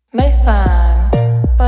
Nathan,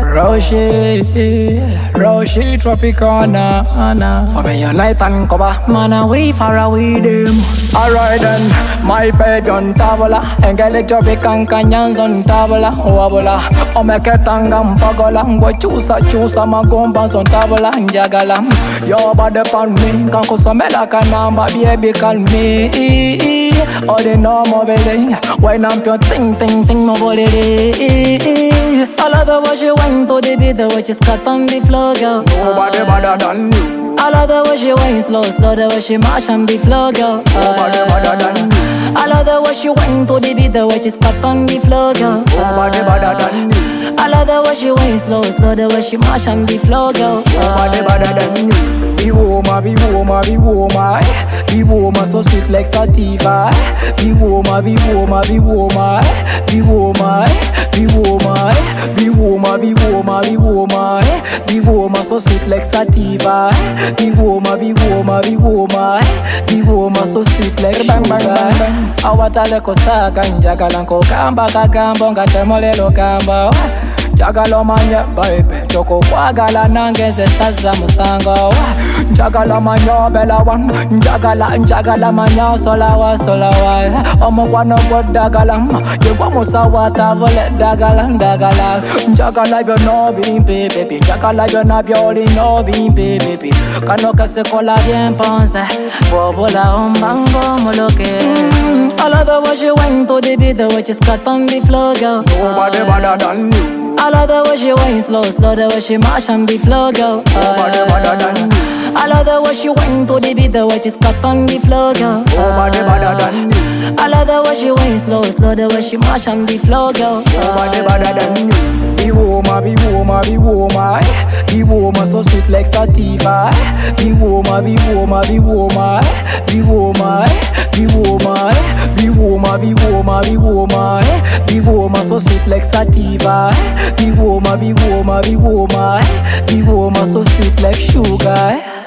Roshi Tropicana, I mean your Nathan Koba, man away far away them. Alright then, my bed on tabla, and Tropican canyons on tabla, wabula, Omeketangam Pagola, what chusa magombas on tabla, and Jagalam. Your body pan me, Kanko Samela Kanamba, baby call me. All the normal belly, when I'm your ting, nobody. All of the wash you went to the beat, the watch is cut on the floor, girl. Nobody better than you. All of the wash you went slow, the wash you mash on the floor, girl. Nobody better than you. All of the wash you went to the beat, the watch is cut on the floor, girl. Nobody better than you. All of the wash you went slow, the wash you mash on the floor, girl. Nobody better than you. Be woman, so sweet like sativa. Be woman, so sweet like sativa. Be woman, so sweet like sugar. Awatale kosaka njagalanko kamba kagambo ngatemolelo kamba. Jagalo manya baby, choko kwagala nangeze saza musango. Jagala manya bela wan, jagala manya solawa. Omo wano bod dagalam, yegwa musawa tavole dagala. Jagala yo no bin baby, jagala yo na bioli no bin baby. Kano kase kola bien pense, bobola umbango moloke. All of the wash you went to the beat, the watch is cut on the floor, girl. Nobody better than you. All of the wash you went slow, the wash you mash on the floor, girl. Nobody better than you. All of the wash you went to the beat, the watch is cut on the floor, girl. Nobody better than you. All of the wash you went slow, the wash you mash on the floor, girl. Nobody better than you. Be woman, so sweet like sativa. Be woman, so sweet like sativa. Be woman, so sweet like sugar.